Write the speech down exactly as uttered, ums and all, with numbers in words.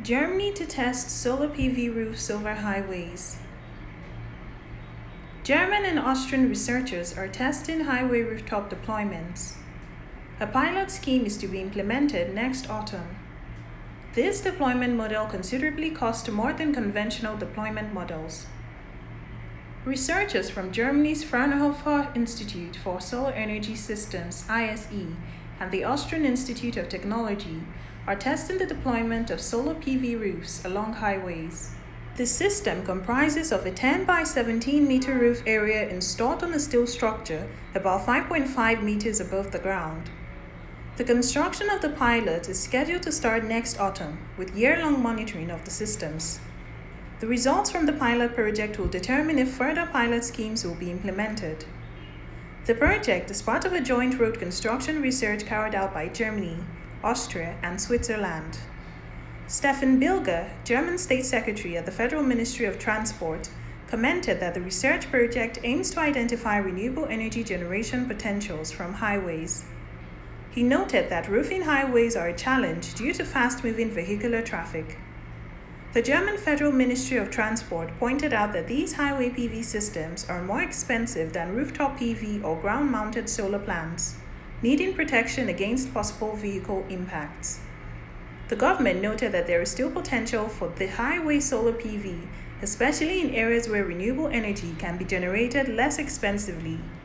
Germany to test solar P V roofs over highways. German and Austrian researchers are testing highway rooftop deployments. A pilot scheme is to be implemented next autumn. This deployment model considerably costs more than conventional deployment models. Researchers from Germany's Fraunhofer Institute for Solar Energy Systems I S E and the Austrian Institute of Technology are testing the deployment of solar P V roofs along highways. The system comprises of a ten by seventeen meter roof area installed on a steel structure about five point five meters above the ground. The construction of the pilot is scheduled to start next autumn, with year-long monitoring of the systems. The results from the pilot project will determine if further pilot schemes will be implemented. The project is part of a joint road construction research carried out by Germany, Austria, and Switzerland. Stefan Bilger, German State Secretary at the Federal Ministry of Transport, commented that the research project aims to identify renewable energy generation potentials from highways. He noted that roofing highways are a challenge due to fast-moving vehicular traffic. The German Federal Ministry of Transport pointed out that these highway P V systems are more expensive than rooftop P V or ground-mounted solar plants, needing protection against possible vehicle impacts. The government noted that there is still potential for the highway solar P V, especially in areas where renewable energy can be generated less expensively.